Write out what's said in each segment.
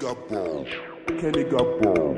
Kenny got ball.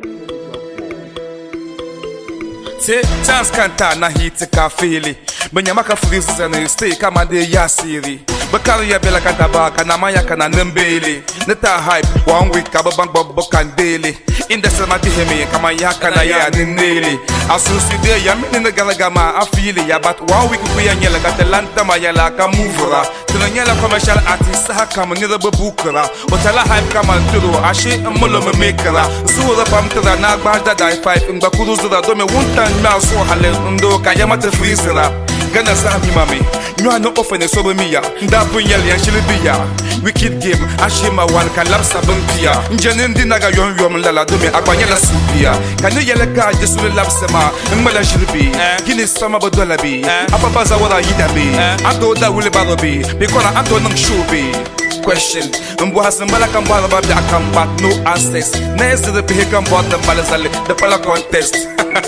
Say chance kanta na hit ka fili Benyamaka freeze na stay kama de ya siri Bakari ya bela kanta baka na maya kana nembele Neta hype 1 week abang bobo kandele Inda sama diheme kama ya kana ya ninele Asusi de ya mini galagama afili ya but 1 week kuya nyela katalanta mayala ka movera Tunanyela commercial artist ha kama ngira babukara Otala hype kama nturo ashe mulo me makera Zura pamtara na gbada dai 5 ngba kuruzura do me wunta ma so hale ndo kayama te freezera Gana sa mi mami Nywa no ofene sobo miya Ndapu nyele ya shilibiya Wicked game Ashima one kan lapsa bumpia Njene ndi naga yon yon lala Dome akwanyela supia Kani yele ka jesule lapsema Mbala shilibi Gini sama bodola bi Apabaza wala yidabi Ato da wule barobi Bikona ato nang shubi Question Mbu hasambala kambala babi akambat no access Nezi de pihe kambata mbala zale De pala contest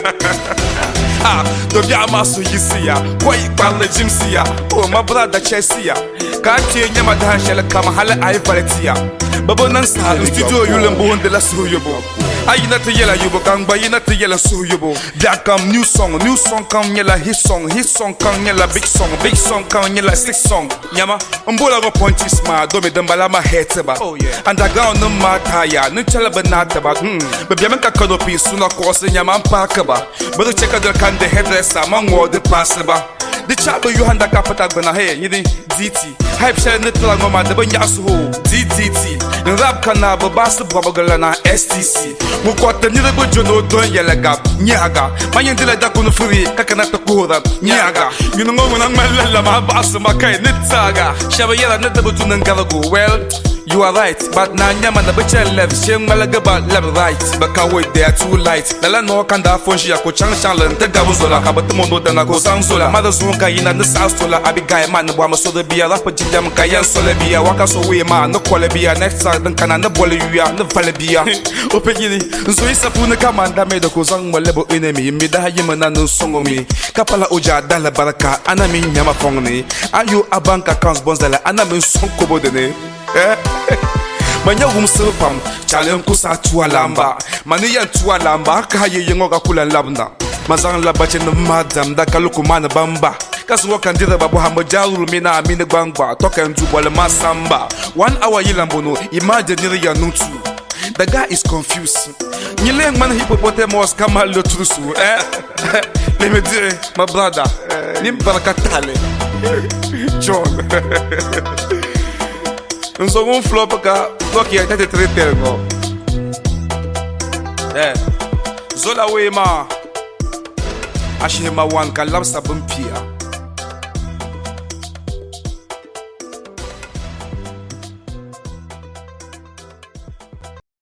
do bia maso yisia koi kwalle jimsia oh my brother Chelsea ka tie nyama da shele kama hala ai valetia babo nan sa studio yulembo de la suyobo ayina te yela yubo kan bayina te yela suyobo that come new song come yela hit song come yela big song come yela six song nyama mbola go punches ma do me dambala ma heteba underground no mataya no chala banata ba bia men ka kodopi suna course nyama pakaba but check out the hairdresser, among all the passaba. The chapel you hand a capital gonna hey, you DT. Hype shell little and mama, the banyasu DDT. And rap canaba, bass bubblegana STC. Who got the little good jono don yelaga, nyaga. My indila da kuno free, kakanata kura, nyaga. You know when I'm my bass, my kind nitaga. Shabaya net the butun and galago. Well, you are right, but na nyama na beche left, shame malagaba left right. But can't wait, they are too light. Nala no kanda fonshi ya ko chang changlan, te gabuzola, kabatumondo tana go sansola. Mother zunka ina the south sola, abigay man, wama so the bia, rapa jidam kayan sola bia, waka so we ma, no kwale bia, next side dan kana na bole yuya, no vale bia. Opegini, nzo isa puna kamanda me do ko zang malebo enemy, mi da yimana no songo mi. Kapala oja dala baraka, anami nyama fongni. Ayu abanka accounts bonzala, anami sonko bodene. Manya umsepam challenge kusa tua lamba mani ya tua lamba ka ye yengo ka kula labna mazang labache no madam da kaluku mana bamba kasu wakandira babu hamajaru mina amine gbangba toka ntu wala masamba 1 hour yilambono imagine ya nutu. The guy is confused. Nyileng man hippopotamus kama lotrusu let me dire my brother nimbarakatale John un second flop ka toki a tete trete ngo zola we ma ashema wan ka lapsa bumpia